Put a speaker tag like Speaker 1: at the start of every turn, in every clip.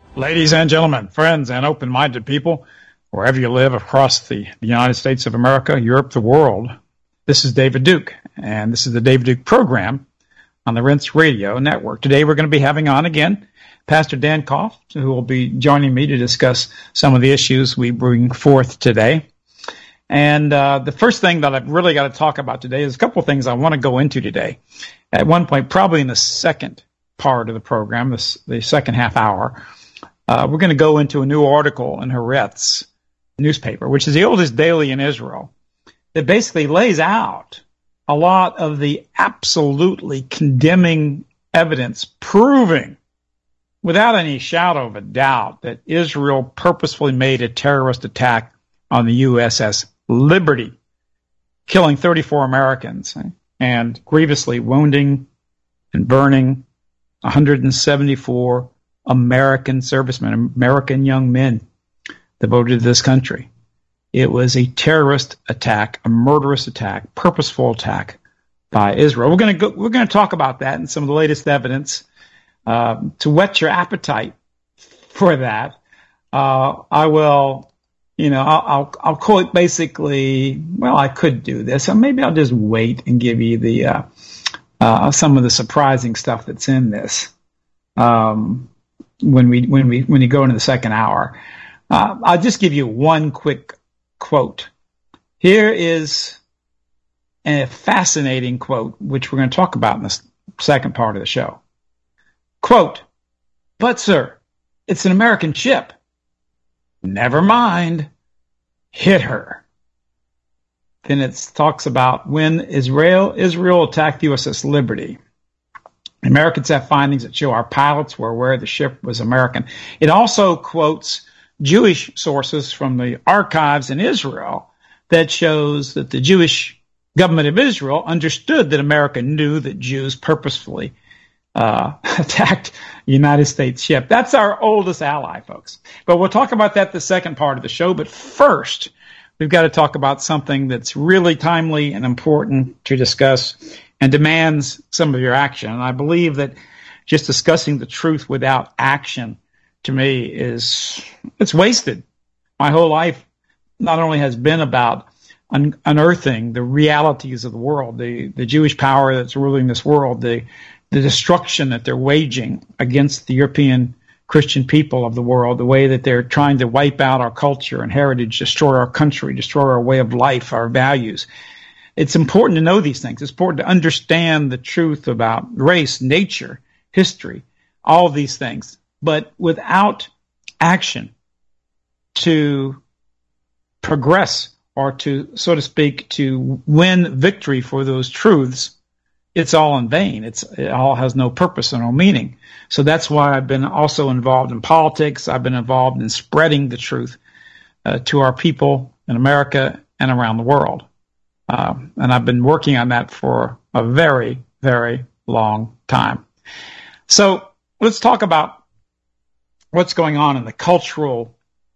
Speaker 1: Ladies and gentlemen, friends and open-minded people, wherever you live across the United States of America, Europe, the world, this is David Duke, and this is the David Duke program on the Rense Radio Network. Today we're going to be having on again Pastor Dan Koff, who will be joining me to discuss some of the issues we bring forth today. And the first thing that I've really got to talk about today is a couple of things I want to go into today. At one point, probably in the second part of the program, the second half hour, we're going to go into a new article in Haaretz newspaper, which is the oldest daily in Israel, that basically lays out a lot of the absolutely condemning evidence proving without any shadow of a doubt that Israel purposefully made a terrorist attack on the USS Liberty, killing 34 Americans and grievously wounding and burning 174 American servicemen, American young men devoted to this country. It was a terrorist attack, a murderous attack, purposeful attack by Israel. We're going to talk about that and some of the latest evidence to whet your appetite for that. I will, I'll quote basically. Well, I could do this, or maybe I'll just wait and give you the some of the surprising stuff that's in this. When you go into the second hour, I'll just give you one quick quote. Here is a fascinating quote, which we're going to talk about in the second part of the show. Quote, "But sir, it's an American ship." "Never mind. Hit her." Then it talks about when Israel attacked USS Liberty. Americans have findings that show our pilots were aware the ship was American. It also quotes Jewish sources from the archives in Israel that shows that the Jewish government of Israel understood that America knew that Jews purposefully attacked a United States ship. That's our oldest ally, folks. But we'll talk about that the second part of the show. But first, we've got to talk about something that's really timely and important to discuss and demands some of your action. And I believe that just discussing the truth without action, to me, it's wasted. My whole life not only has been about unearthing the realities of the world, the Jewish power that's ruling this world, the destruction that they're waging against the European Christian people of the world, the way that they're trying to wipe out our culture and heritage, destroy our country, destroy our way of life, our values. It's important to know these things. It's important to understand the truth about race, nature, history, all of these things. But without action to progress or to, so to speak, to win victory for those truths, it's all in vain. It all has no purpose and no meaning. So that's why I've been also involved in politics. I've been involved in spreading the truth to our people in America and around the world. And I've been working on that for a very, very long time. So let's talk about what's going on in the cultural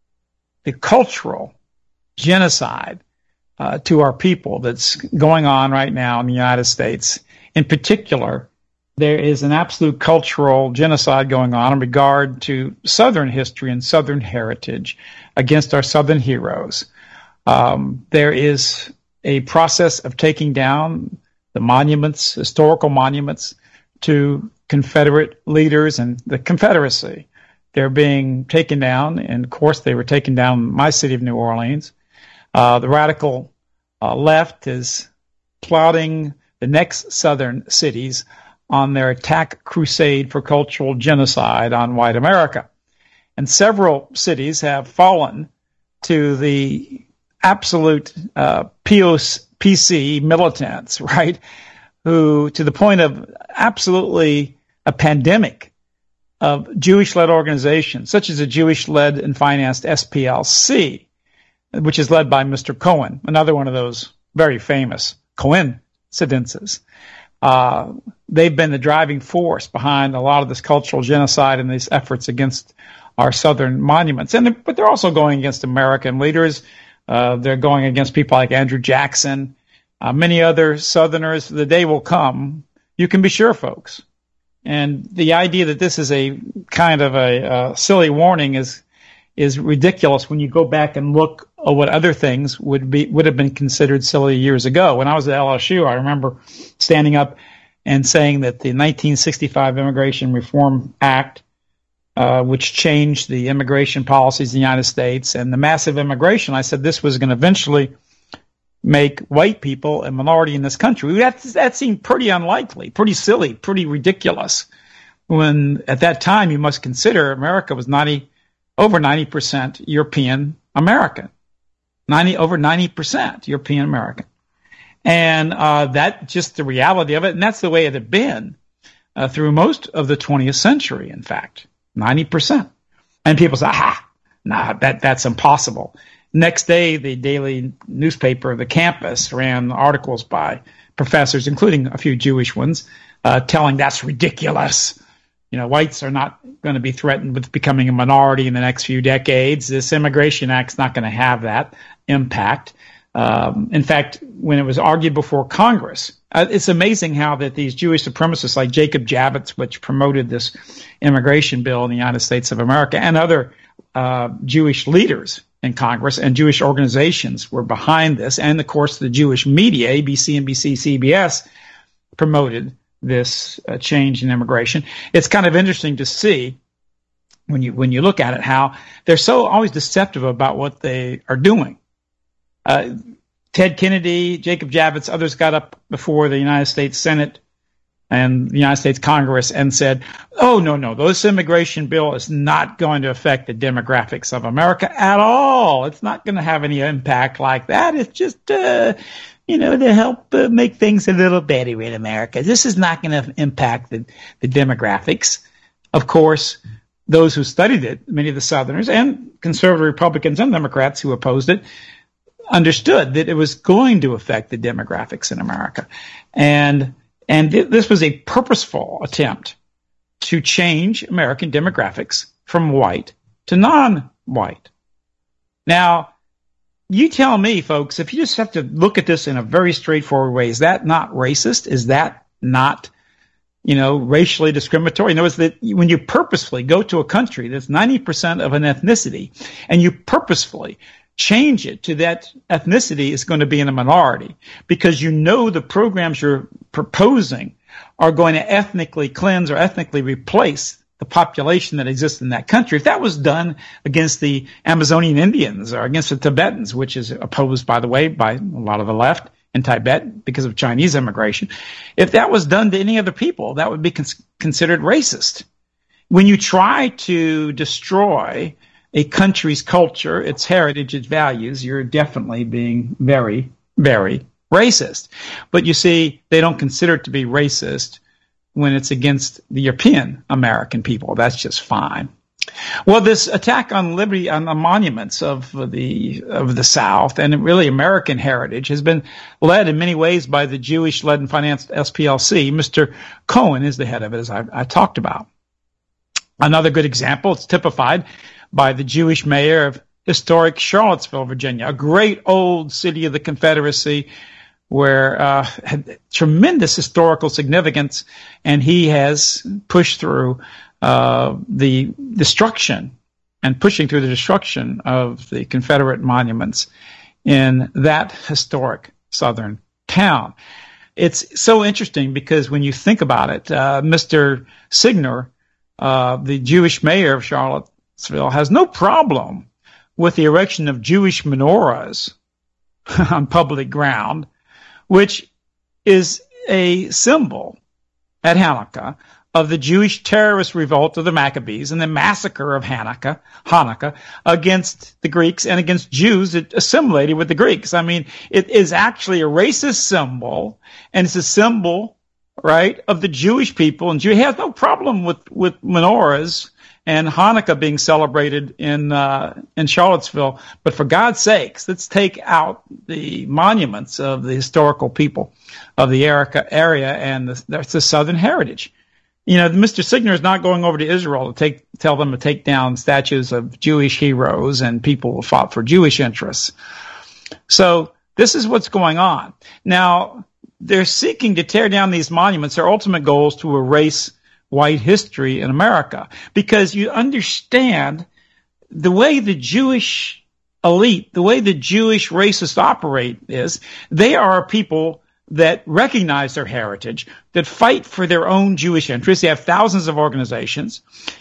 Speaker 1: genocide to our people that's going on right now in the United States. In particular, there is an absolute cultural genocide going on in regard to Southern history and Southern heritage against our Southern heroes. There is a process of taking down the monuments, historical monuments to Confederate leaders and the Confederacy. They're being taken down, and of course they were taken down in my city of New Orleans. The radical left is plotting the next Southern cities on their attack crusade for cultural genocide on white America. And several cities have fallen to the absolute PC militants, right, who, to the point of absolutely a pandemic of Jewish-led organizations, such as the Jewish-led and financed SPLC, which is led by Mr. Cohen, another one of those very famous coincidences. They've been the driving force behind a lot of this cultural genocide and these efforts against our Southern monuments. But they're also going against American leaders. They're going against people like Andrew Jackson, many other Southerners. The day will come, you can be sure, folks, And the idea that this is a kind of a silly warning is ridiculous when you go back and look at what other things would have been considered silly years ago. When I was at LSU, I remember standing up and saying that the 1965 Immigration Reform Act, which changed the immigration policies in the United States and the massive immigration, I said this was going to eventually make white people a minority in this country. That seemed pretty unlikely, pretty silly, pretty ridiculous. When at that time you must consider America was over 90% European American, over 90% European American, and that just the reality of it, and that's the way it had been through most of the 20th century. In fact, 90%, and people say, that's impossible. Next day, the daily newspaper, The Campus, ran articles by professors, including a few Jewish ones, telling that's ridiculous. Whites are not going to be threatened with becoming a minority in the next few decades. This Immigration Act's not going to have that impact. In fact, when it was argued before Congress, it's amazing how that these Jewish supremacists like Jacob Javits, which promoted this immigration bill in the United States of America, and other Jewish leaders in Congress and Jewish organizations were behind this. And of course, the Jewish media, ABC, NBC, CBS, promoted this change in immigration. It's kind of interesting to see when you look at it, how they're so always deceptive about what they are doing. Ted Kennedy, Jacob Javits, others got up before the United States Senate and the United States Congress and said, oh, no, this immigration bill is not going to affect the demographics of America at all. It's not going to have any impact like that. It's just, to help make things a little better in America. This is not going to impact the demographics. Of course, those who studied it, many of the Southerners and conservative Republicans and Democrats who opposed it, understood that it was going to affect the demographics in America. And this was a purposeful attempt to change American demographics from white to non-white. Now, you tell me, folks, if you just have to look at this in a very straightforward way, is that not racist? Is that not, racially discriminatory? In other words, that when you purposefully go to a country that's 90% of an ethnicity and you purposefully change it to that ethnicity is going to be in a minority because the programs you're proposing are going to ethnically cleanse or ethnically replace the population that exists in that country. If that was done against the Amazonian Indians or against the Tibetans, which is opposed, by the way, by a lot of the left in Tibet because of Chinese immigration, if that was done to any other people, that would be considered racist. When you try to destroy a country's culture, its heritage, its values, you're definitely being very, very racist. But you see, they don't consider it to be racist when it's against the European American people. That's just fine. Well, this attack on liberty, on the monuments of the South and really American heritage has been led in many ways by the Jewish-led and financed SPLC. Mr. Cohen is the head of it, as I talked about. Another good example, it's typified by the Jewish mayor of historic Charlottesville, Virginia, a great old city of the Confederacy where had tremendous historical significance, and he has pushed through the destruction and pushing through the destruction of the Confederate monuments in that historic southern town. It's so interesting because when you think about it, Mr. Signer, the Jewish mayor of Charlottesville, has no problem with the erection of Jewish menorahs on public ground, which is a symbol at Hanukkah of the Jewish terrorist revolt of the Maccabees and the massacre of Hanukkah against the Greeks and against Jews that assimilated with the Greeks. I mean, it is actually a racist symbol, and it's a symbol, right, of the Jewish people. And He has no problem with menorahs and Hanukkah being celebrated in Charlottesville. But for God's sakes, let's take out the monuments of the historical people of the area and that's the Southern heritage. Mr. Signer is not going over to Israel to tell them to take down statues of Jewish heroes and people who fought for Jewish interests. So this is what's going on. Now, they're seeking to tear down these monuments. Their ultimate goal is to erase white history in America, because you understand the way the Jewish elite, the way the Jewish racists operate is they are people that recognize their heritage, that fight for their own Jewish interests. They have thousands of organizations.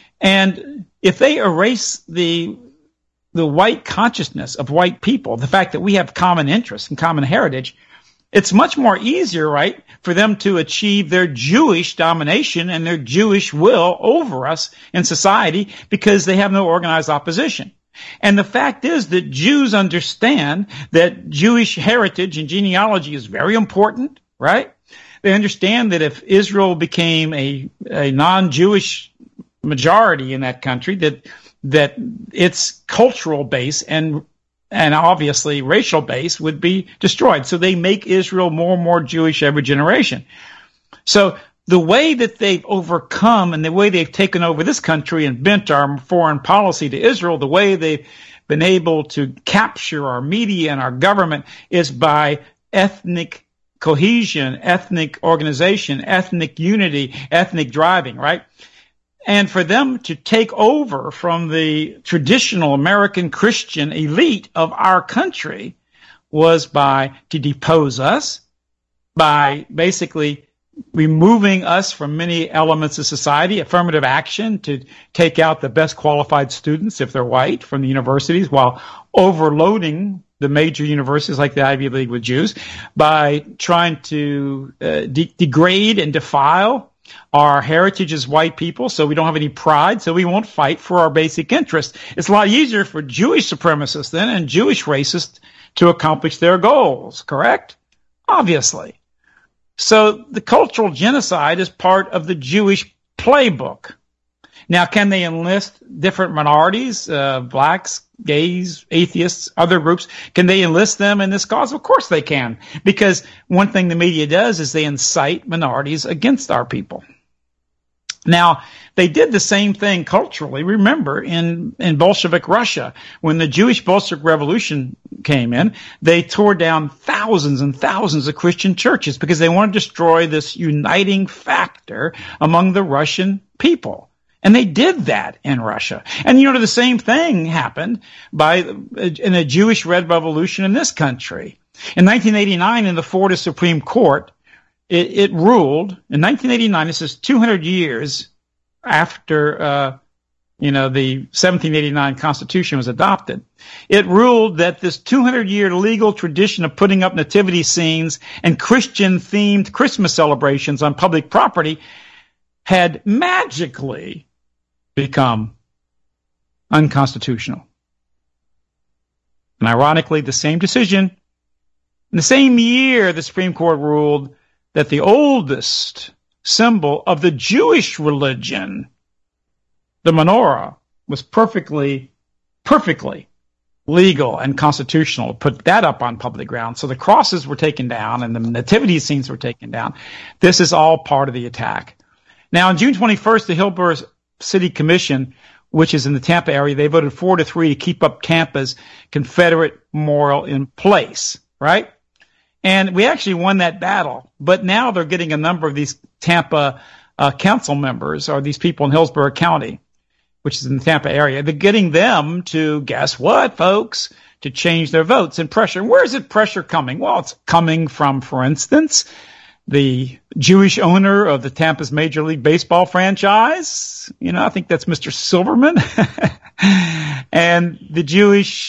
Speaker 1: And if they erase the white consciousness of white people, the fact that we have common interests and common heritage, it's much more easier, right, for them to achieve their Jewish domination and their Jewish will over us in society because they have no organized opposition. And the fact is that Jews understand that Jewish heritage and genealogy is very important, right? They understand that if Israel became a non-Jewish majority in that country, that its cultural base and obviously racial base would be destroyed. So they make Israel more and more Jewish every generation. So the way that they've overcome and the way they've taken over this country and bent our foreign policy to Israel, the way they've been able to capture our media and our government is by ethnic cohesion, ethnic organization, ethnic unity, ethnic driving, right? And for them to take over from the traditional American Christian elite of our country was to depose us, by basically removing us from many elements of society, affirmative action to take out the best qualified students, if they're white, from the universities, while overloading the major universities like the Ivy League with Jews, by trying to degrade and defile our heritage as white people, so we don't have any pride, so we won't fight for our basic interests. It's a lot easier for Jewish supremacists then and Jewish racists to accomplish their goals, correct? Obviously. So the cultural genocide is part of the Jewish playbook. Now, can they enlist different minorities, blacks, gays, atheists, other groups? Can they enlist them in this cause? Of course they can, because one thing the media does is they incite minorities against our people. Now, they did the same thing culturally. Remember, in Bolshevik Russia, when the Jewish Bolshevik Revolution came in, they tore down thousands and thousands of Christian churches because they wanted to destroy this uniting factor among the Russian people. And they did that in Russia. And the same thing happened in a Jewish Red Revolution in this country. In 1989, in the Florida Supreme Court, it ruled, in 1989, this is 200 years after, the 1789 Constitution was adopted. It ruled that this 200-year legal tradition of putting up nativity scenes and Christian-themed Christmas celebrations on public property had magically become unconstitutional. And ironically, the same decision, in the same year, the Supreme Court ruled that the oldest symbol of the Jewish religion, the menorah, was perfectly legal and constitutional to put that up on public ground. So the crosses were taken down and the nativity scenes were taken down. This is all part of the attack. Now, on June 21st, the Hillsborough City Commission, which is in the Tampa area, they voted 4-3 to keep up Tampa's Confederate memorial in place, right? And we actually won that battle. But now they're getting a number of these Tampa council members, or these people in Hillsborough County, which is in the Tampa area. They're getting them to, guess what, folks, to change their votes and pressure. And where is it pressure coming? Well, it's coming from, for instance, the Jewish owner of the Tampa's Major League Baseball franchise. I think that's Mr. Silverman. and the Jewish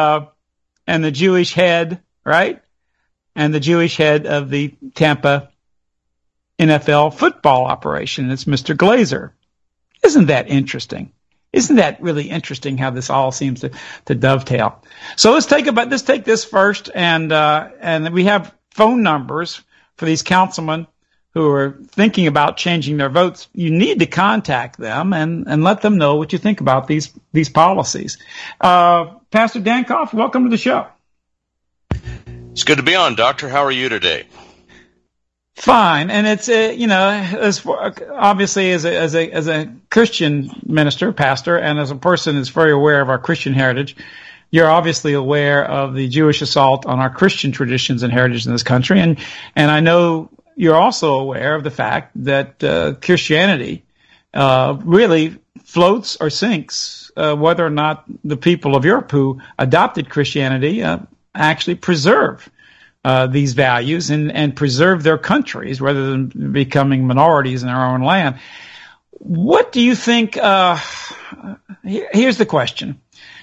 Speaker 1: head, right? And the Jewish head of the Tampa NFL football operation. It's Mr. Glazer. Isn't that interesting? Isn't that really interesting how this all seems to dovetail? So let's take this first, and we have phone numbers for these councilmen who are thinking about changing their votes. You need to contact them and let them know what you think about these policies. Pastor Dankoff, welcome to the show.
Speaker 2: It's good to be on, Doctor. How are you today?
Speaker 1: Fine, and it's obviously as a Christian minister, pastor, and as a person who's very aware of our Christian heritage, you're obviously aware of the Jewish assault on our Christian traditions and heritage in this country, and I know you're also aware of the fact that Christianity really floats or sinks whether or not the people of Europe who adopted Christianity actually preserve these values and preserve their countries rather than becoming minorities in their own land. What do you think? Here's the question.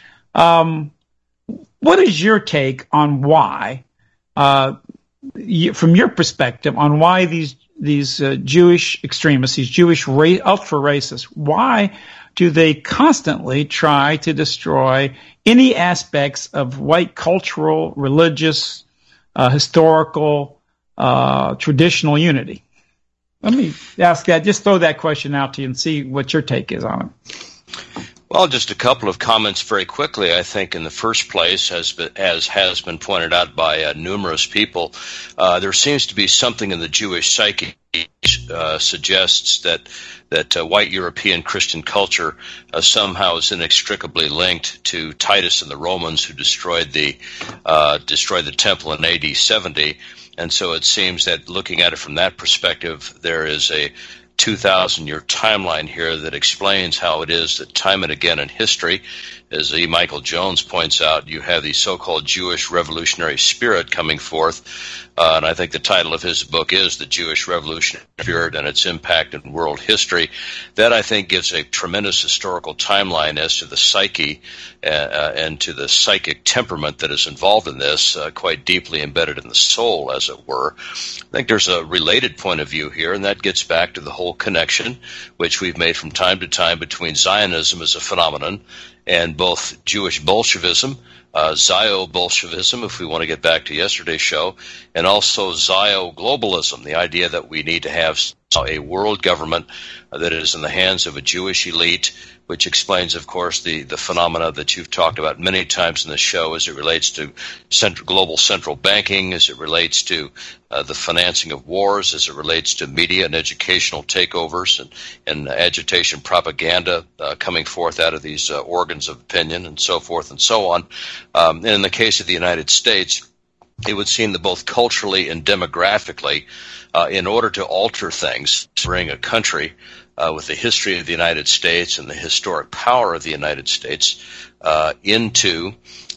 Speaker 1: What is your take on why, from your perspective, on why these Jewish extremists, these Jewish ultra racists, why do they constantly try to destroy any aspects of white cultural, religious, historical, traditional unity? Let me ask that. Just throw that question out to you and see what your take is on it.
Speaker 2: Well, just a couple of comments very quickly. I think in the first place, as has been pointed out by numerous people, there seems to be something in the Jewish psyche suggests that white European Christian culture somehow is inextricably linked to Titus and the Romans, who destroyed the temple in AD 70. And so it seems that looking at it from that perspective, there is a 2,000-year timeline here that explains how it is that time and again in history, as E. Michael Jones points out, you have the so-called Jewish revolutionary spirit coming forth. And I think the title of his book is The Jewish Revolutionary Spirit and Its Impact in World History. That, I think, gives a tremendous historical timeline as to the psyche and to the psychic temperament that is involved in this, quite deeply embedded in the soul, as it were. I think there's a related point of view here, and that gets back to the whole connection, which we've made from time to time, between Zionism as a phenomenon and both Jewish Bolshevism, Zio-Bolshevism, if we want to get back to yesterday's show, and also Zio-Globalism, the idea that we need to have a world government that is in the hands of a Jewish elite, which explains, of course, the phenomena that you've talked about many times in the show as it relates to global central banking, as it relates to the financing of wars, as it relates to media and educational takeovers and agitation propaganda coming forth out of these organs of opinion and so forth and so on. And in the case of the United States, it would seem that both culturally and demographically, in order to alter things, to bring a country with the history of the United States and the historic power of the United States into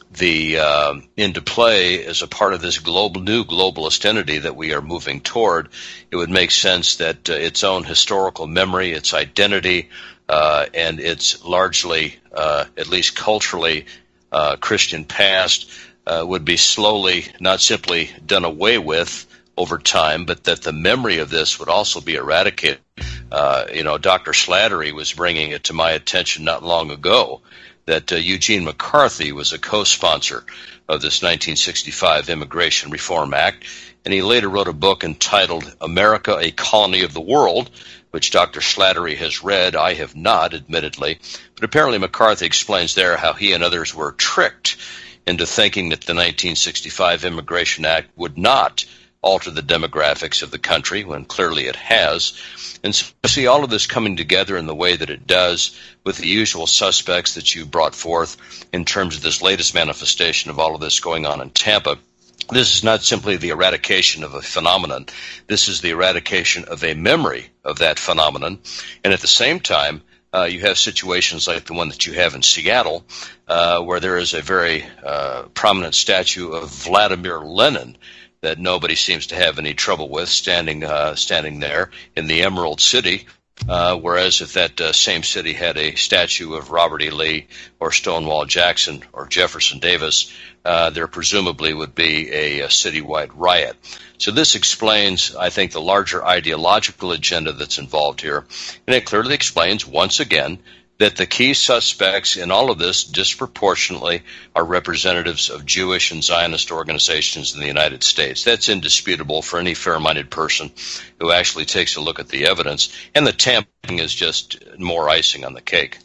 Speaker 2: play as a part of this new globalist entity that we are moving toward, it would make sense that its own historical memory, its identity, and its largely, at least culturally, Christian past would be slowly, not simply done away with over time, but that the memory of this would also be eradicated. Dr. Slattery was bringing it to my attention not long ago that Eugene McCarthy was a co-sponsor of this 1965 Immigration Reform Act, and he later wrote a book entitled America, a Colony of the World, which Dr. Slattery has read. I have not, admittedly, but apparently McCarthy explains there how he and others were tricked into thinking that the 1965 Immigration Act would not alter the demographics of the country, when clearly it has. And so you see all of this coming together in the way that it does, with the usual suspects that you brought forth in terms of this latest manifestation of all of this going on in Tampa. This is not simply the eradication of a phenomenon. This is the eradication of a memory of that phenomenon. And at the same time, you have situations like the one that you have in Seattle, where there is a very prominent statue of Vladimir Lenin that nobody seems to have any trouble with standing there in the Emerald City, whereas if that same city had a statue of Robert E. Lee or Stonewall Jackson or Jefferson Davis, there presumably would be a citywide riot. So this explains, I think, the larger ideological agenda that's involved here, and it clearly explains, once again, that the key suspects in all of this disproportionately are representatives of Jewish and Zionist organizations in the United States. That's indisputable for any fair-minded person who actually takes a look at the evidence, and the tampering is just more icing on the cake.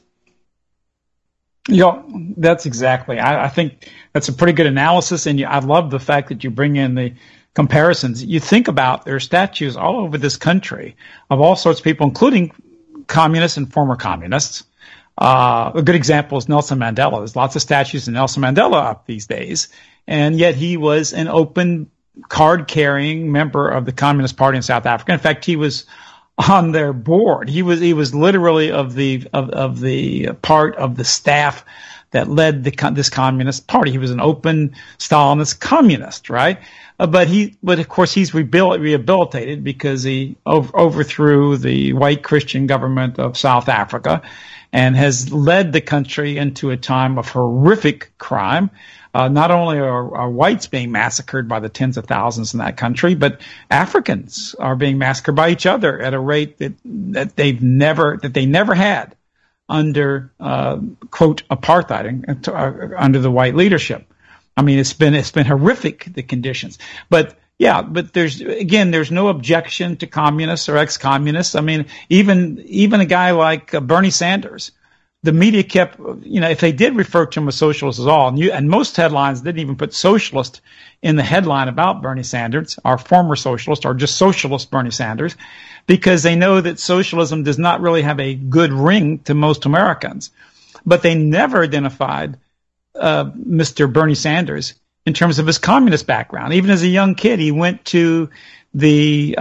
Speaker 1: That's exactly. I think that's a pretty good analysis, and I love the fact that you bring in the comparisons. You think about there are statues all over this country of all sorts of people, including communists and former communists. A good example is Nelson Mandela. There's lots of statues of Nelson Mandela up these days, and yet he was an open card-carrying member of the Communist Party in South Africa. In fact, he was on their board. He was literally of the part of the staff that led this communist party. He was an open Stalinist communist, right? But of course he's rehabilitated because he overthrew the white Christian government of South Africa and has led the country into a time of horrific crime. Not only are whites being massacred by the tens of thousands in that country, but Africans are being massacred by each other at a rate that they never had under quote apartheid under the white leadership. I mean, it's been horrific, the conditions. But there's no objection to communists or ex-communists. I mean, even a guy like Bernie Sanders, the media kept, if they did refer to him as socialist at all, and most headlines didn't even put socialist in the headline about Bernie Sanders, our former socialist, or just socialist Bernie Sanders, because they know that socialism does not really have a good ring to most Americans. But they never identified Mr. Bernie Sanders in terms of his communist background. Even as a young kid, he went to the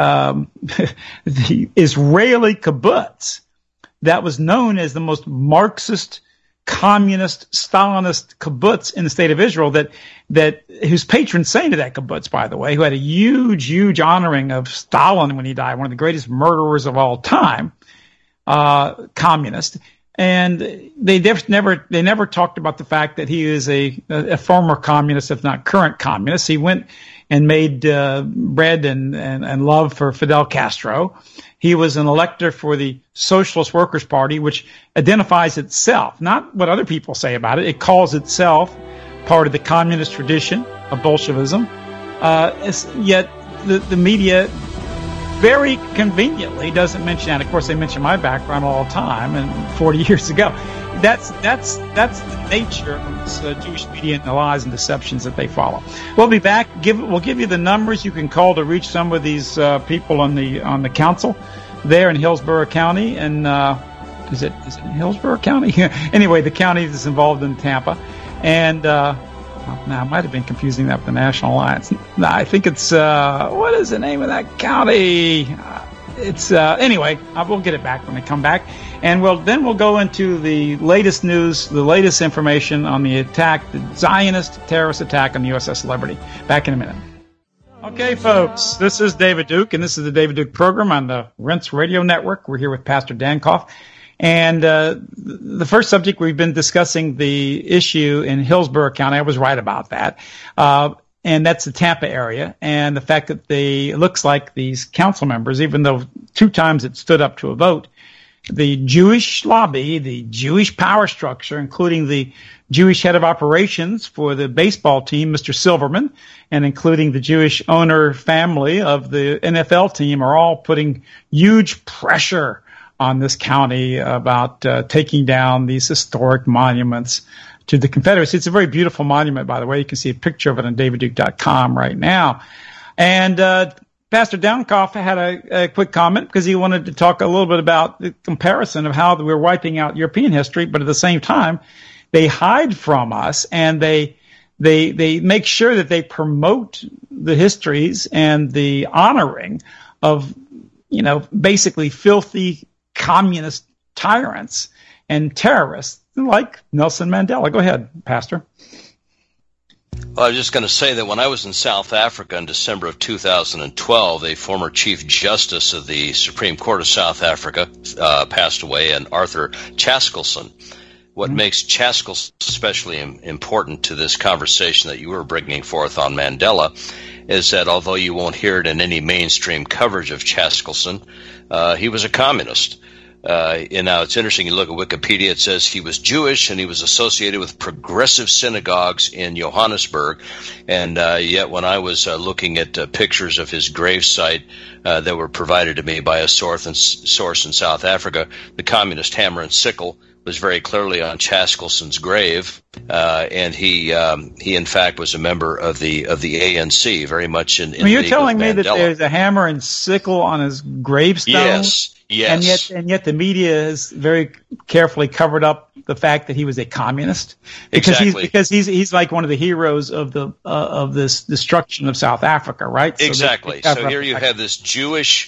Speaker 1: Israeli kibbutz that was known as the most Marxist, communist, Stalinist kibbutz in the state of Israel, that whose patron saint of that kibbutz, by the way, who had a huge honoring of Stalin when he died, one of the greatest murderers of all time, communist. And they never talked about the fact that he is a former communist, if not current communist. He went and made bread and love for Fidel Castro. He was an elector for the Socialist Workers' Party, which identifies itself, not what other people say about it. It calls itself part of the communist tradition of Bolshevism. Yet the media very conveniently doesn't mention that. Of course, they mention my background all the time, and 40 years ago. That's the nature of this Jewish media and the lies and deceptions that they follow. We'll be back. We'll give you the numbers you can call to reach some of these people on the council there in Hillsborough County. And is it Hillsborough County? Anyway, the county that's involved in Tampa. And now I might have been confusing that with the National Alliance. No, I think it's what is the name of that county? It's anyway. We'll get it back when we come back. And we'll go into the latest news, the latest information on the attack, the Zionist terrorist attack on the USS Liberty. Back in a minute. Okay, folks, this is David Duke, and this is the David Duke program on the Rense Radio Network. We're here with Pastor Dankoff. And the first subject, we've been discussing the issue in Hillsborough County. I was right about that. And that's the Tampa area. And the fact that it looks like these council members, even though 2 times it stood up to a vote, the Jewish lobby, the Jewish power structure, including the Jewish head of operations for the baseball team, Mr. Silverman, and including the Jewish owner family of the NFL team, are all putting huge pressure on this county about taking down these historic monuments to the Confederacy. It's a very beautiful monument, by the way. You can see a picture of it on davidduke.com right now. And Pastor Dankoff had a quick comment because he wanted to talk a little bit about the comparison of how we're wiping out European history, but at the same time, they hide from us and they make sure that they promote the histories and the honoring of, basically filthy communist tyrants and terrorists like Nelson Mandela. Go ahead, Pastor.
Speaker 2: Well, I was just going to say that when I was in South Africa in December of 2012, a former Chief Justice of the Supreme Court of South Africa passed away, and Arthur Chaskalson. What makes Chaskalson especially important to this conversation that you were bringing forth on Mandela is that although you won't hear it in any mainstream coverage of Chaskalson, he was a communist. Now it's interesting, you look at Wikipedia, it says he was Jewish and he was associated with progressive synagogues in Johannesburg. And yet when I was looking at pictures of his gravesite that were provided to me by a source in South Africa, the communist hammer and sickle was very clearly on Chaskalson's grave, and he in fact was a member of the ANC, very much in.
Speaker 1: You're telling me that there's a hammer and sickle on his gravestone?
Speaker 2: Yes.
Speaker 1: And yet the media has very carefully covered up the fact that he was a communist. Because he's like one of the heroes of of this destruction of South Africa, right?
Speaker 2: Exactly. So here you have this Jewish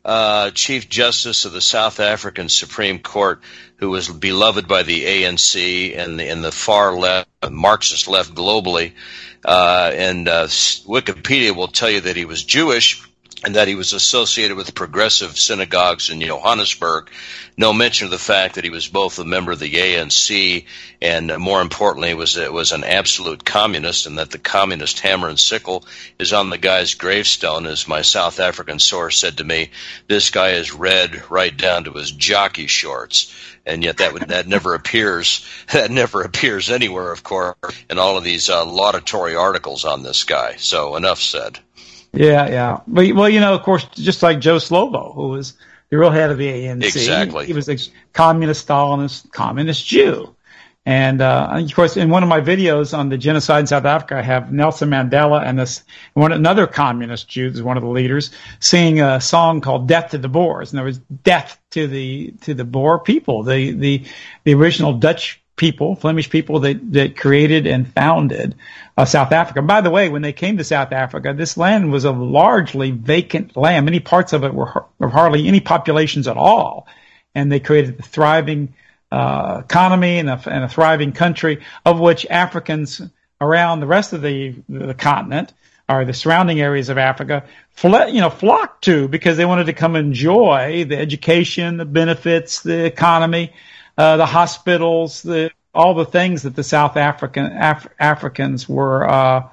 Speaker 2: Chief Justice of the South African Supreme Court, who was beloved by the ANC and the far left, Marxist left globally. And Wikipedia will tell you that he was Jewish and that he was associated with progressive synagogues in Johannesburg. No mention of the fact that he was both a member of the ANC and, more importantly, was an absolute communist, and that the communist hammer and sickle is on the guy's gravestone. As my South African source said to me, this guy is red right down to his jockey shorts. And yet that never appears. That never appears anywhere, of course, in all of these laudatory articles on this guy. So enough said.
Speaker 1: Yeah. Well, of course, just like Joe Slovo, who was the real head of the ANC.
Speaker 2: Exactly.
Speaker 1: He was a communist Stalinist, communist Jew. And, of course, in one of my videos on the genocide in South Africa, I have Nelson Mandela and another communist Jew, who's one of the leaders, singing a song called "Death to the Boers." And there was death to the Boer people, the original Dutch people, Flemish people that created and founded South Africa. By the way, when they came to South Africa, this land was a largely vacant land. Many parts of it were hardly any populations at all. And they created a thriving economy and a thriving country, of which Africans around the rest of the continent, or the surrounding areas of Africa, flocked to, because they wanted to come enjoy the education, the benefits, the economy, the hospitals, all the things that the South Africans were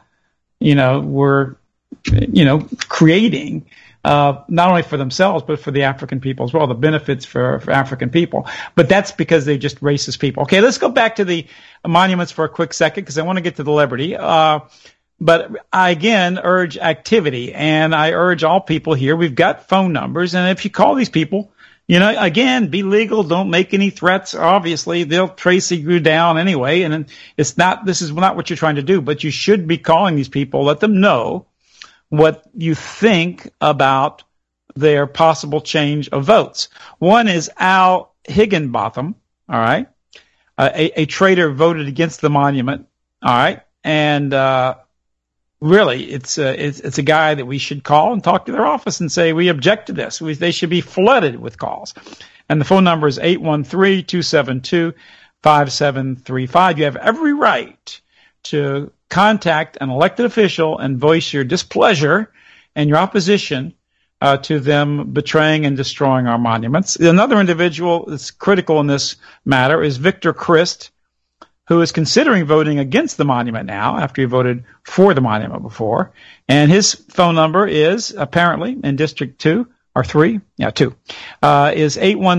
Speaker 1: creating, not only for themselves, but for the African people as well, the benefits for African people. But that's because they're just racist people. Okay, let's go back to the monuments for a quick second, because I want to get to the Liberty. But I, again, urge activity, and I urge all people here, we've got phone numbers, and if you call these people, again, be legal. Don't make any threats. Obviously, they'll trace you down anyway. And this is not what you're trying to do, but you should be calling these people. Let them know what you think about their possible change of votes. One is Al Higginbotham. All right. A traitor voted against the monument. All right. And, really, it's a guy that we should call and talk to their office and say, we object to this. They should be flooded with calls. And the phone number is 813-272-5735. You have every right to contact an elected official and voice your displeasure and your opposition to them betraying and destroying our monuments. Another individual that's critical in this matter is Victor Christ, who is considering voting against the monument now after he voted for the monument before. And his phone number is apparently in District 2 or 3, 2, is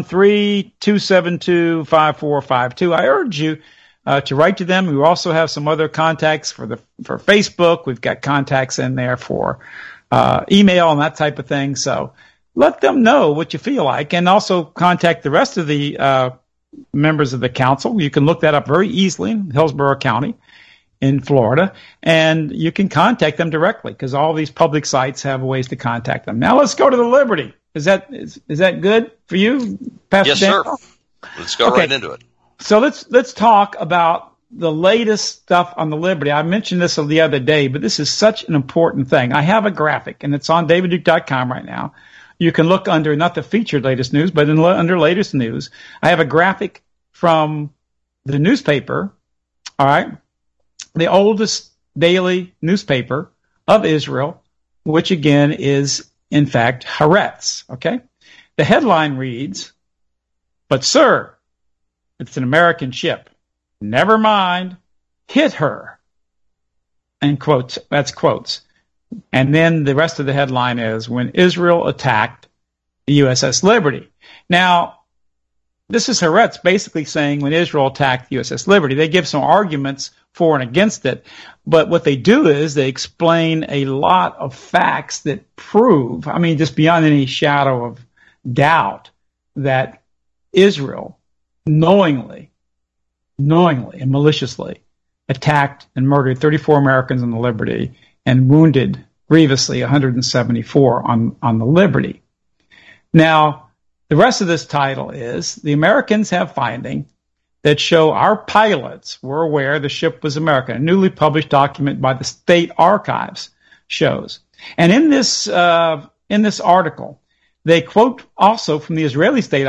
Speaker 1: 813-272-5452. I urge you to write to them. We also have some other contacts for Facebook. We've got contacts in there for email and that type of thing. So let them know what you feel like, and also contact the rest of the members of the council. You can look that up very easily in Hillsborough County in Florida, and you can contact them directly, because all these public sites have ways to contact them. Now let's go to the Liberty. Is that good for you, Pastor?
Speaker 2: Yes,
Speaker 1: Daniel?
Speaker 2: sir. Let's go right into it.
Speaker 1: So let's talk about the latest stuff on the Liberty. I mentioned this the other day, but this is such an important thing. I have a graphic, and it's on davidduke.com right now. You can look under, not the featured latest news, but under latest news. I have a graphic from the newspaper, all right, the oldest daily newspaper of Israel, which again is, in fact, Haaretz, okay? The headline reads, "But sir, it's an American ship. Never mind, hit her." And quotes, that's quotes. And then the rest of the headline is, "When Israel attacked the USS Liberty." Now, this is Haaretz basically saying when Israel attacked the USS Liberty. They give some arguments for and against it, but what they do is they explain a lot of facts that prove, just beyond any shadow of doubt, that Israel knowingly and maliciously attacked and murdered 34 Americans on the Liberty and wounded grievously 174 on the Liberty. Now, the rest of this title is, "The Americans have finding that show our pilots were aware the ship was American." A newly published document by the State Archives shows. And in this article, They quote also from the Israeli state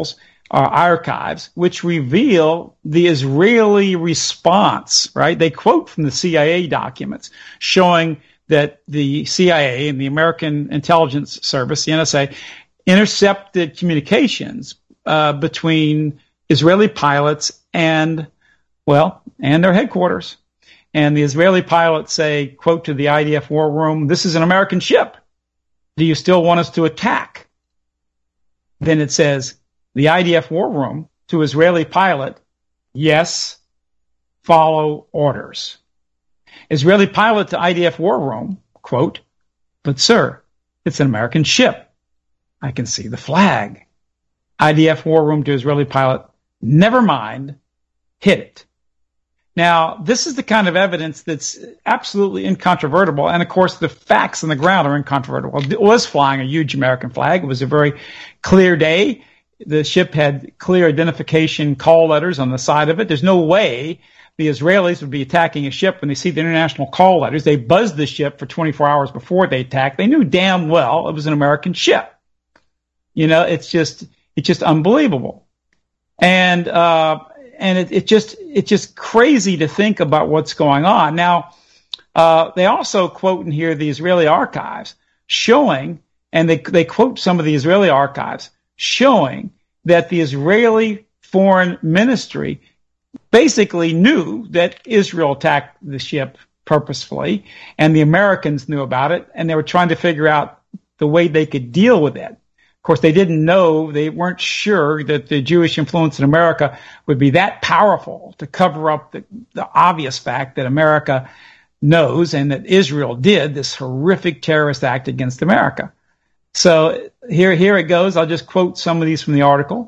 Speaker 1: archives, which reveal the Israeli response, right? They quote from the CIA documents showing that the CIA and the American Intelligence Service, the NSA, intercepted communications between Israeli pilots and their headquarters. And the Israeli pilots say, quote, to the IDF war room, "This is an American ship. Do you still want us to attack?" Then it says, the IDF war room to Israeli pilot, "Yes, follow orders." Israeli pilot to IDF war room, quote, "But sir, it's an American ship. I can see the flag." IDF war room to Israeli pilot, "Never mind, hit it." Now, this is the kind of evidence that's absolutely incontrovertible. And of course, the facts on the ground are incontrovertible. It was flying a huge American flag. It was a very clear day. The ship had clear identification call letters on the side of it. There's no way the Israelis would be attacking a ship when they see the international call letters. They buzzed the ship for 24 hours before they attacked. They knew damn well it was an American ship. You know, it's just unbelievable. And it's just crazy to think about what's going on. Now, they also quote in here the Israeli archives showing, and they quote some of the Israeli archives showing that the Israeli foreign ministry basically knew that Israel attacked the ship purposefully, and the Americans knew about it, and they were trying to figure out the way they could deal with it. Of course, they weren't sure that the Jewish influence in America would be that powerful to cover up the obvious fact that America knows and that Israel did this horrific terrorist act against America. So here it goes. I'll just quote some of these from the article.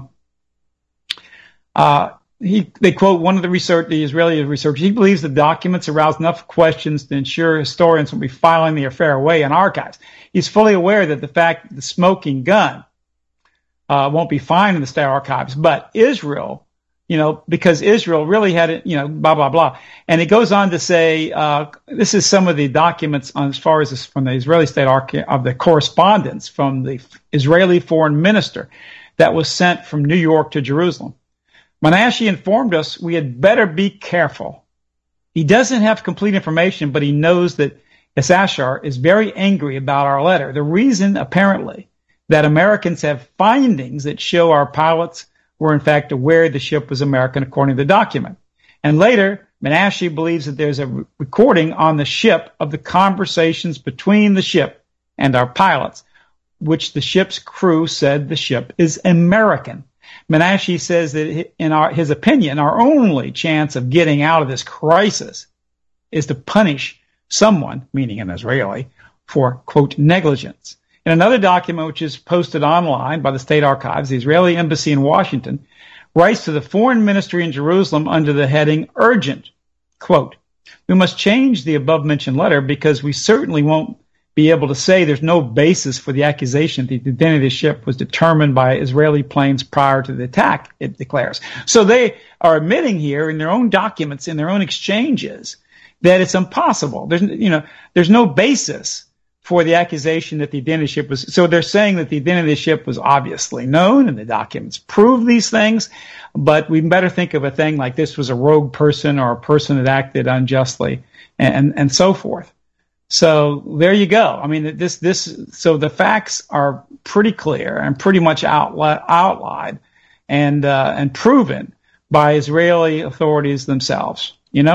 Speaker 1: They quote one of the Israeli researchers. He believes the documents arouse enough questions to ensure historians will be filing the affair away in archives. He's fully aware that the smoking gun won't be fine in the state archives, but Israel, because Israel really had it, blah, blah, blah. And it goes on to say, this is some of the documents as far as from the Israeli state archive of the correspondence from the Israeli foreign minister that was sent from New York to Jerusalem. Menashe informed us we had better be careful. He doesn't have complete information, but he knows that Issachar is very angry about our letter. The reason, apparently, that Americans have findings that show our pilots were in fact aware the ship was American according to the document. And later, Menashe believes that there's a recording on the ship of the conversations between the ship and our pilots, which the ship's crew said the ship is American. Menashe says that in his opinion, our only chance of getting out of this crisis is to punish someone, meaning an Israeli, for, quote, negligence. In another document, which is posted online by the state archives, the Israeli embassy in Washington writes to the foreign ministry in Jerusalem under the heading urgent, quote, "We must change the above-mentioned letter because we certainly won't be able to say there's no basis for the accusation that the identity of the ship was determined by Israeli planes prior to the attack," it declares. So they are admitting here in their own documents, in their own exchanges, that it's impossible. There's no basis for the accusation that the identity of the ship was. So they're saying that the identity of the ship was obviously known and the documents prove these things, but we better think of a thing like this was a rogue person or a person that acted unjustly and so forth. So there you go. I mean, so the facts are pretty clear and pretty much outlined and proven by Israeli authorities themselves,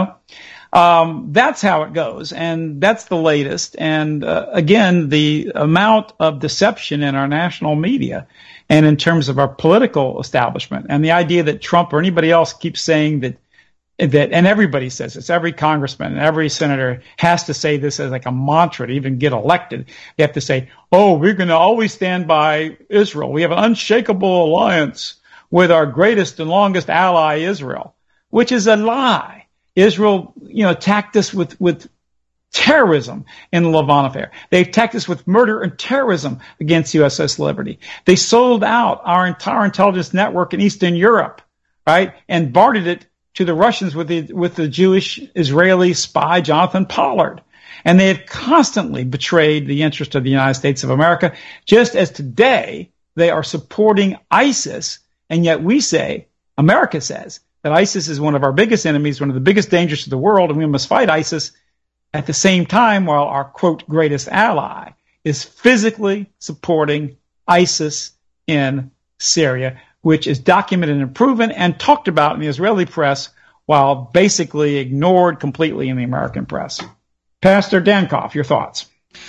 Speaker 1: That's how it goes, and that's the latest. And again, the amount of deception in our national media and in terms of our political establishment, and the idea that Trump or anybody else keeps saying that, and everybody says this, every congressman and every senator has to say this as like a mantra to even get elected. They have to say, "Oh, we're going to always stand by Israel. We have an unshakable alliance with our greatest and longest ally, Israel," which is a lie. Israel, attacked us with terrorism in the Lavon affair. They attacked us with murder and terrorism against USS Liberty. They sold out our entire intelligence network in Eastern Europe, right, and bartered it to the Russians with the Jewish Israeli spy Jonathan Pollard. And they have constantly betrayed the interest of the United States of America, just as today they are supporting ISIS. And yet we say, America says, that ISIS is one of our biggest enemies, one of the biggest dangers to the world, and we must fight ISIS at the same time while our, quote, greatest ally is physically supporting ISIS in Syria, which is documented and proven and talked about in the Israeli press while basically ignored completely in the American press. Pastor Dankoff, your thoughts?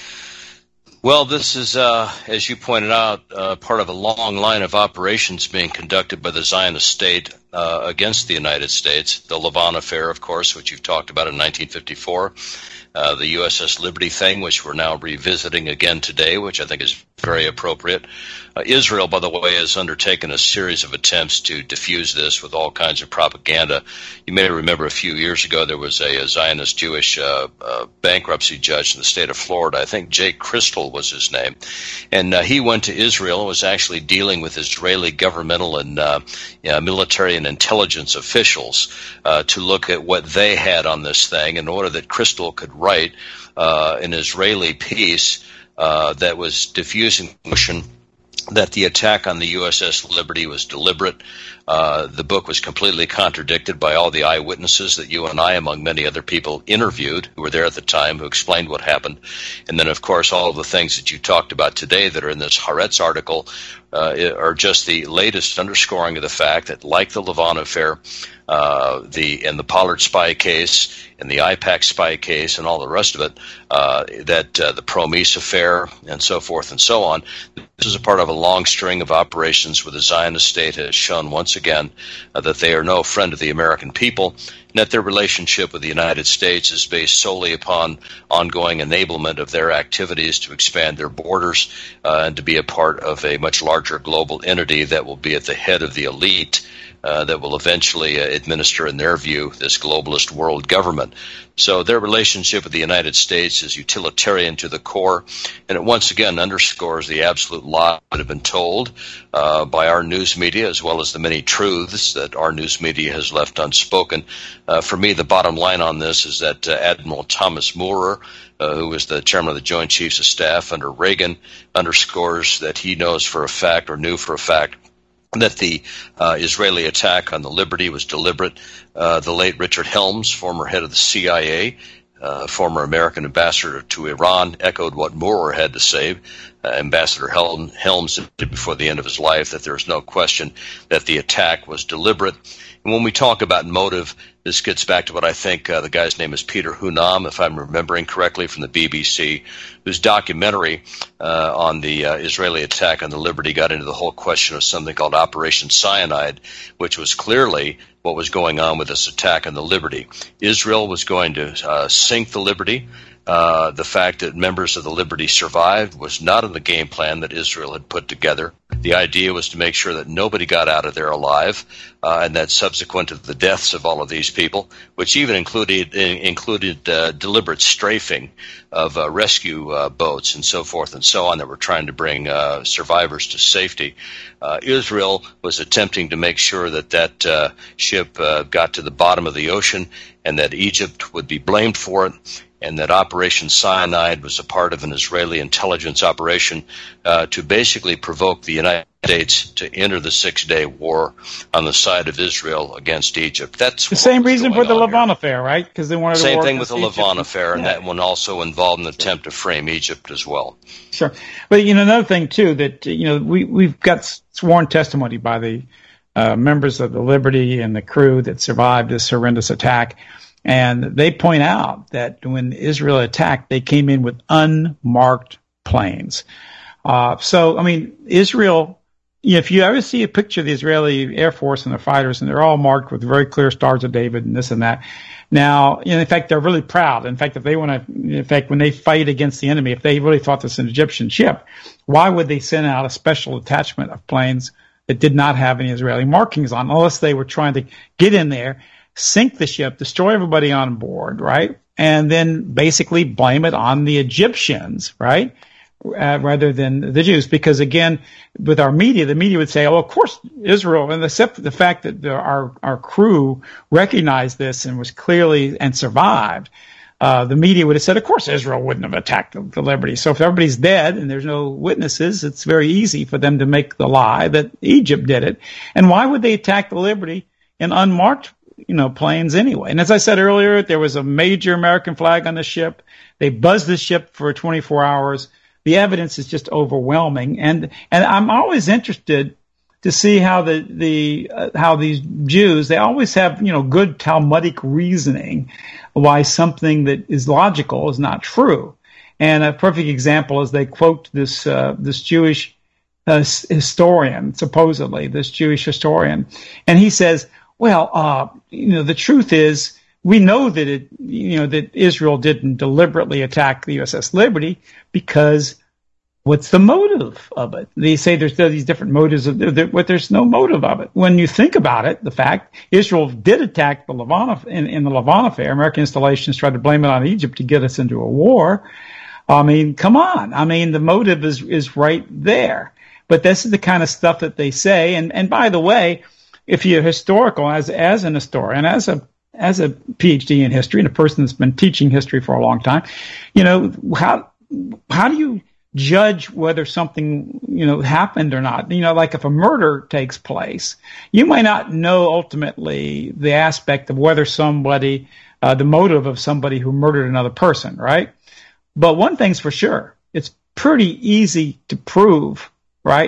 Speaker 2: Well, this is, as you pointed out, part of a long line of operations being conducted by the Zionist state against the United States. The Lavon Affair, of course, which you've talked about in 1954. The USS Liberty thing, which we're now revisiting again today, which I think is very appropriate. Israel, by the way, has undertaken a series of attempts to diffuse this with all kinds of propaganda. You may remember a few years ago there was a Zionist Jewish bankruptcy judge in the state of Florida. I think Jake Crystal was his name. And he went to Israel and was actually dealing with Israeli governmental and military and intelligence officials to look at what they had on this thing in order that Crystal could write an Israeli piece that was diffusing the notion that the attack on the USS Liberty was deliberate. The book was completely contradicted by all the eyewitnesses that you and I, among many other people, interviewed who were there at the time, who explained what happened. And then, of course, all of the things that you talked about today that are in this Haaretz article are just the latest underscoring of the fact that, like the Lavon Affair, and the Pollard spy case, and the IPAC spy case, and all the rest of it, the Promise affair, and so forth and so on. This is a part of a long string of operations where the Zionist state has shown once again that they are no friend of the American people, and that their relationship with the United States is based solely upon ongoing enablement of their activities to expand their borders and to be a part of a much larger global entity that will be at the head of the elite that will eventually administer, in their view, this globalist world government. So their relationship with the United States is utilitarian to the core, and it once again underscores the absolute lie that have been told by our news media, as well as the many truths that our news media has left unspoken. For me, the bottom line on this is that Admiral Thomas Moorer, who was the chairman of the Joint Chiefs of Staff under Reagan, underscores that he knows for a fact, or knew for a fact, that the Israeli attack on the Liberty was deliberate. The late Richard Helms, former head of the CIA, former American ambassador to Iran, echoed what Moorer had to say. Ambassador Helms did before the end of his life, that there is no question that the attack was deliberate. And when we talk about motive, this gets back to what I think the guy's name is Peter Hunam, if I'm remembering correctly, from the BBC, whose documentary on the Israeli attack on the Liberty got into the whole question of something called Operation Cyanide, which was clearly what was going on with this attack on the Liberty. Israel was going to sink the Liberty. The fact that members of the Liberty survived was not in the game plan that Israel had put together. The idea was to make sure that nobody got out of there alive, and that subsequent to the deaths of all of these people, which even included deliberate strafing of rescue boats and so forth and so on that were trying to bring survivors to safety. Israel was attempting to make sure that ship got to the bottom of the ocean and that Egypt would be blamed for it, and that Operation Cyanide was a part of an Israeli intelligence operation to basically provoke the United States to enter the 6-day war on the side of Israel against Egypt. That's
Speaker 1: the same reason for the Lavon Affair, right? Because they wanted
Speaker 2: same
Speaker 1: to
Speaker 2: thing with the Lavon Affair, and that one also involved an attempt to frame Egypt as well.
Speaker 1: Sure, but another thing too that we've got sworn testimony by the members of the Liberty and the crew that survived this horrendous attack. And they point out that when Israel attacked, they came in with unmarked planes. Israel, if you ever see a picture of the Israeli Air Force and their fighters, and they're all marked with very clear Stars of David and this and that. Now, in fact, they're really proud. In fact, when they fight against the enemy, if they really thought this was an Egyptian ship, why would they send out a special attachment of planes that did not have any Israeli markings on, unless they were trying to get in there, sink the ship, destroy everybody on board, right? And then basically blame it on the Egyptians, right? Rather than the Jews. Because again, with our media, the media would say, oh, of course, Israel, and except the fact that our crew recognized this and was clearly and survived, the media would have said, of course, Israel wouldn't have attacked the Liberty. So if everybody's dead and there's no witnesses, it's very easy for them to make the lie that Egypt did it. And why would they attack the Liberty in unmarked, planes anyway? And as I said earlier, there was a major American flag on the ship. They buzzed the ship for 24 hours. The evidence is just overwhelming. And I'm always interested to see how how these Jews, they always have, good Talmudic reasoning why something that is logical is not true. And a perfect example is they quote this Jewish historian, supposedly this Jewish historian, and he says, well, the truth is, we know that that Israel didn't deliberately attack the USS Liberty because what's the motive of it? They say there's these different motives, but there's no motive of it. When you think about it, the fact Israel did attack the Levant in the Levant affair, American installations tried to blame it on Egypt to get us into a war. I mean, come on. I mean, the motive is right there. But this is the kind of stuff that they say. And by the way, if you're historical, as an historian, as a PhD in history and a person that's been teaching history for a long time, how do you judge whether something, happened or not? Like if a murder takes place, you might not know ultimately the aspect of whether somebody, the motive of somebody who murdered another person, right? But one thing's for sure, it's pretty easy to prove, right,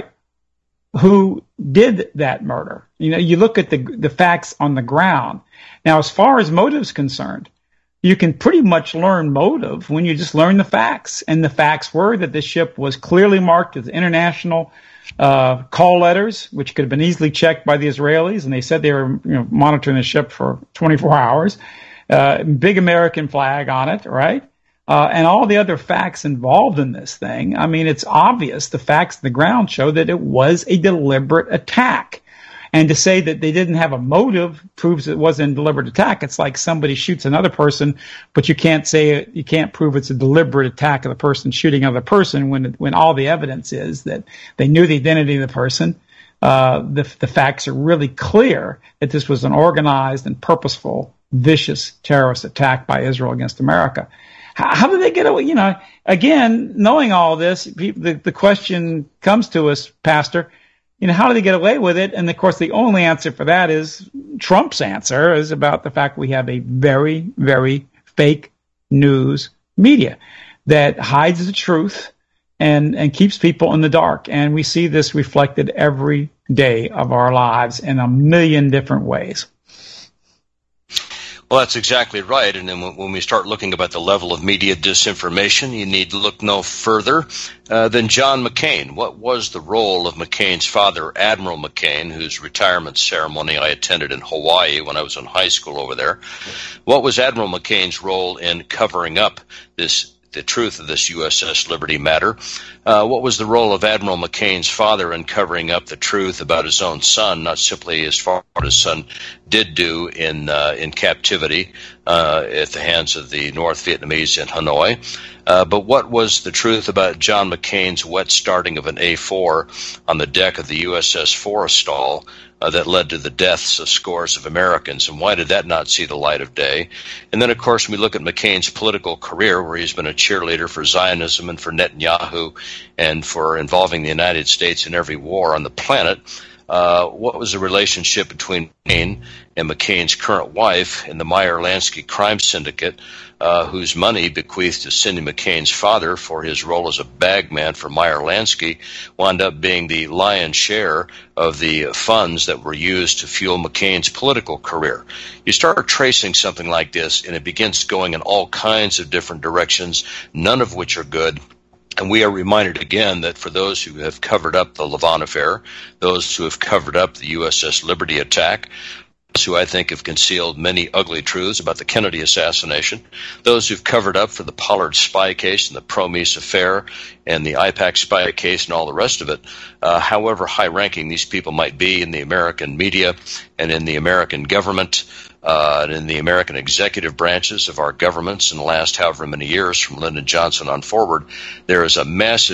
Speaker 1: who did that murder. You look at the facts on the ground. Now, as far as motive's concerned, you can pretty much learn motive when you just learn the facts. And the facts were that this ship was clearly marked as international call letters, which could have been easily checked by the Israelis. And they said they were monitoring the ship for 24 hours. Big American flag on it, right? And all the other facts involved in this thing. I mean, it's obvious. The facts on the ground show that it was a deliberate attack. And to say that they didn't have a motive proves it wasn't a deliberate attack. It's like somebody shoots another person, but you can't prove it's a deliberate attack of the person shooting another person when all the evidence is that they knew the identity of the person. The facts are really clear that this was an organized and purposeful, vicious terrorist attack by Israel against America. How did they get away? Again, knowing all this, the question comes to us, Pastor, how do they get away with it? And of course, the only answer for that is Trump's answer is about the fact we have a very, very fake news media that hides the truth and keeps people in the dark. And we see this reflected every day of our lives in a million different ways.
Speaker 2: Well, that's exactly right. And then when we start looking about the level of media disinformation, you need to look no further than John McCain. What was the role of McCain's father, Admiral McCain, whose retirement ceremony I attended in Hawaii when I was in high school over there? What was Admiral McCain's role in covering up the truth of this USS Liberty matter? What was the role of Admiral McCain's father in covering up the truth about his own son, not simply as far as his son did do in captivity at the hands of the North Vietnamese in Hanoi, but what was the truth about John McCain's wet starting of an A-4 on the deck of the USS Forrestal that led to the deaths of scores of Americans, and why did that not see the light of day? And then, of course, we look at McCain's political career, where he's been a cheerleader for Zionism and for Netanyahu and for involving the United States in every war on the planet. What was the relationship between McCain and McCain's current wife in the Meyer-Lansky crime syndicate, whose money bequeathed to Cindy McCain's father for his role as a bagman for Meyer-Lansky wound up being the lion's share of the funds that were used to fuel McCain's political career? You start tracing something like this, and it begins going in all kinds of different directions, none of which are good. And we are reminded again that for those who have covered up the Levant affair, those who have covered up the USS Liberty attack, those who I think have concealed many ugly truths about the Kennedy assassination, those who've covered up for the Pollard spy case and the Promise affair and the IPAC spy case and all the rest of it, however high-ranking these people might be in the American media and in the American government, and in the American executive branches of our governments in the last however many years, from Lyndon Johnson on forward, there is a massive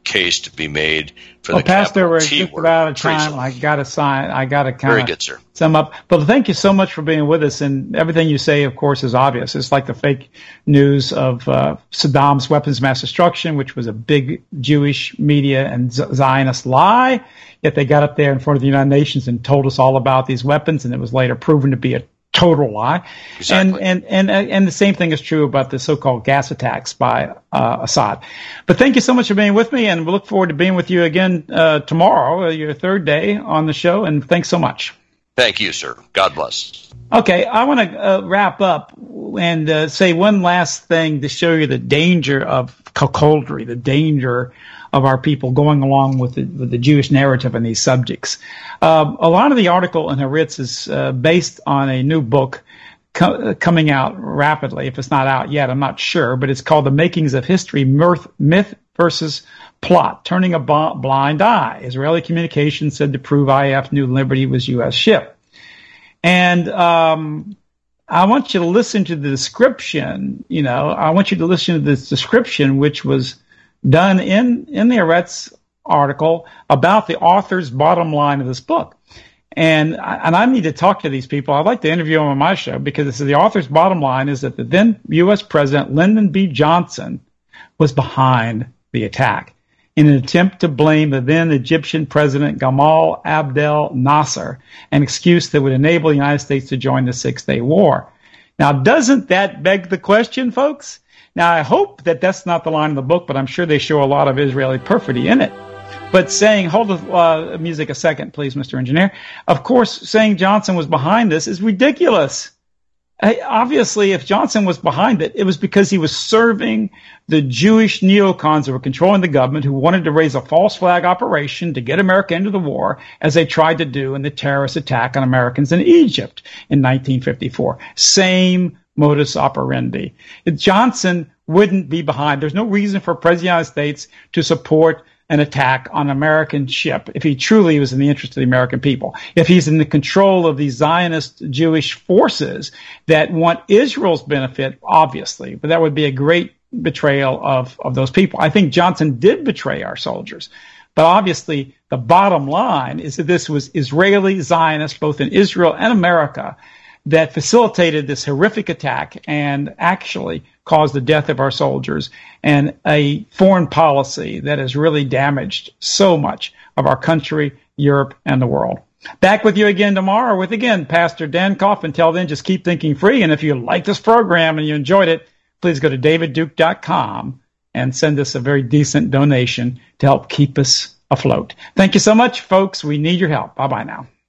Speaker 2: case to be made for the
Speaker 1: Pastor, we're
Speaker 2: T
Speaker 1: just
Speaker 2: word,
Speaker 1: about out of
Speaker 2: treason.
Speaker 1: time. I got to
Speaker 2: Very good, sir.
Speaker 1: sum up. But thank you so much for being with us. And everything you say, of course, is obvious. It's like the fake news of Saddam's weapons of mass destruction, which was a big Jewish media and Zionist lie. Yet they got up there in front of the United Nations and told us all about these weapons, and it was later proven to be a total lie.
Speaker 2: Exactly.
Speaker 1: And the same thing is true about the so-called gas attacks by Assad. But thank you so much for being with me, and we look forward to being with you again tomorrow, your third day on the show, and thanks so much.
Speaker 2: Thank you, sir. God bless.
Speaker 1: Okay, I want to wrap up and say one last thing to show you the danger of cuckoldry, the danger of our people going along with the Jewish narrative in these subjects. A lot of the article in Haaretz is based on a new book coming out rapidly. If it's not out yet, I'm not sure, but it's called The Makings of History, Myth versus Plot, Turning a Blind Eye. Israeli communications said to prove IAF New Liberty was U.S. ship. And I want you to listen to the description, I want you to listen to this description, which was done in the Haaretz article about the author's bottom line of this book. And I need to talk to these people. I'd like to interview them on my show because the author's bottom line is that the then U.S. President Lyndon B. Johnson was behind the attack in an attempt to blame the then Egyptian President Gamal Abdel Nasser, an excuse that would enable the United States to join the Six-Day War. Now, doesn't that beg the question, folks? Now, I hope that that's not the line of the book, but I'm sure they show a lot of Israeli perfidy in it. But saying, hold the music a second, please, Mr. Engineer. Of course, saying Johnson was behind this is ridiculous. Obviously, if Johnson was behind it, it was because he was serving the Jewish neocons who were controlling the government, who wanted to raise a false flag operation to get America into the war, as they tried to do in the terrorist attack on Americans in Egypt in 1954. Same modus operandi. Johnson wouldn't be behind. There's no reason for President of the United States to support an attack on an American ship if he truly was in the interest of the American people. If he's in the control of these Zionist Jewish forces that want Israel's benefit, obviously, but that would be a great betrayal of those people. I think Johnson did betray our soldiers. But obviously, the bottom line is that this was Israeli Zionists, both in Israel and America, that facilitated this horrific attack and actually caused the death of our soldiers, and a foreign policy that has really damaged so much of our country, Europe, and the world. Back with you again tomorrow with, again, Pastor Dan Koff. Until then, just keep thinking free. And if you like this program and you enjoyed it, please go to davidduke.com and send us a very decent donation to help keep us afloat. Thank you so much, folks. We need your help. Bye-bye now.